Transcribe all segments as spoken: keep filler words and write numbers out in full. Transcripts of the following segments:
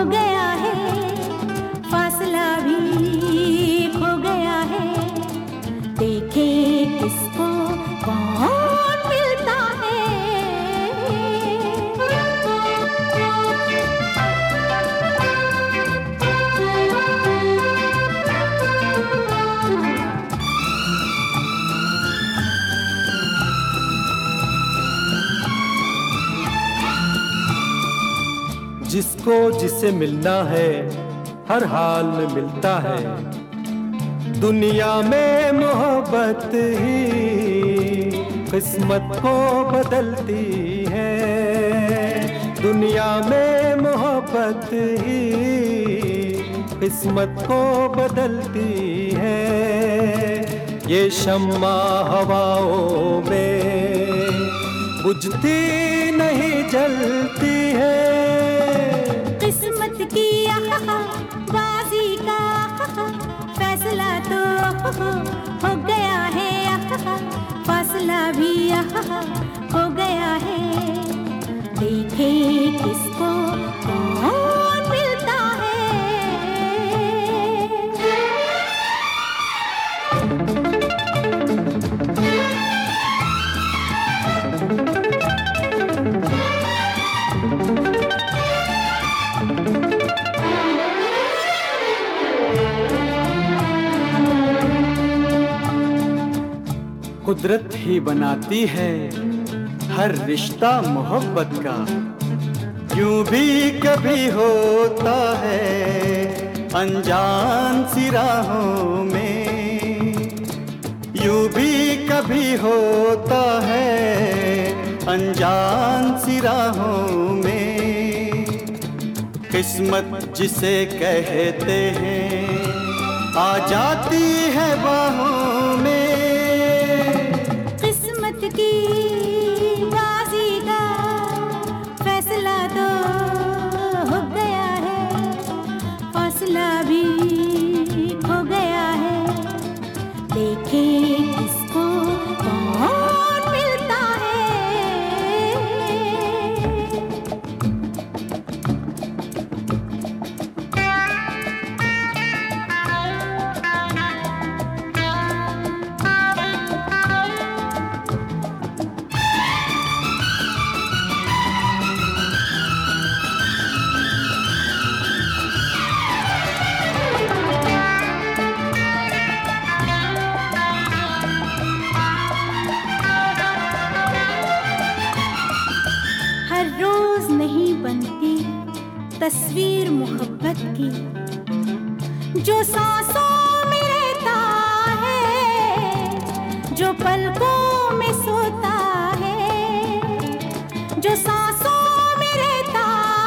हो गया है, फासला भी खो गया है। देखे किसको कौन मिलता है। जिसको जिसे मिलना है हर हाल में मिलता है। दुनिया में मोहब्बत ही किस्मत को बदलती है। दुनिया में मोहब्बत ही किस्मत को बदलती है। ये शम्मा हवाओं में बुझती नहीं जलती है। किस्मत की बाजी का फैसला तो हो गया है, फासला भी हो गया है। देखे किसको कौन मिलता है। कुदरत ही बनाती है हर रिश्ता मोहब्बत का। यूं भी कभी होता है अनजान सी राहों में। यूं भी कभी होता है अनजान सी राहों में। किस्मत जिसे कहते हैं आ जाती है बाहों में। की बाजी का फैसला तो हो गया है, फासला भी खो गया है। देखे किसको कौन मिलता है। हर रोज नहीं बनती तस्वीर मोहब्बत की। जो सांसों में रहता है, जो पलकों में सोता है। जो सांसों में रहता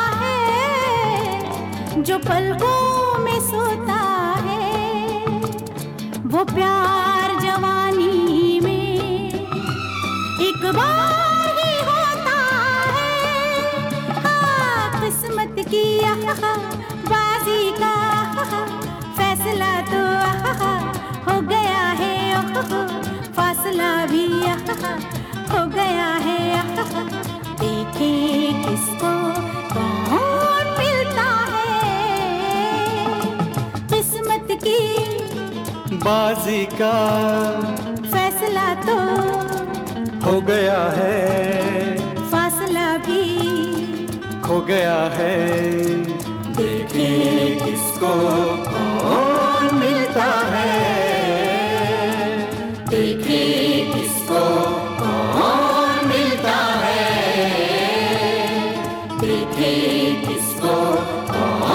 है, जो पलकों में सोता है। वो प्यार जवानी में एक बार ही होता है। हाँ, किस्मत की बाजी का फैसला तो हो गया है, फासला भी हो गया है। देखे किसको कौन मिलता है। किस्मत की बाजी का फैसला तो हो गया है, फासला भी खो गया है। देखे किसको कौन मिलता है। देखे किसको कौन मिलता है। देखे किसको कौन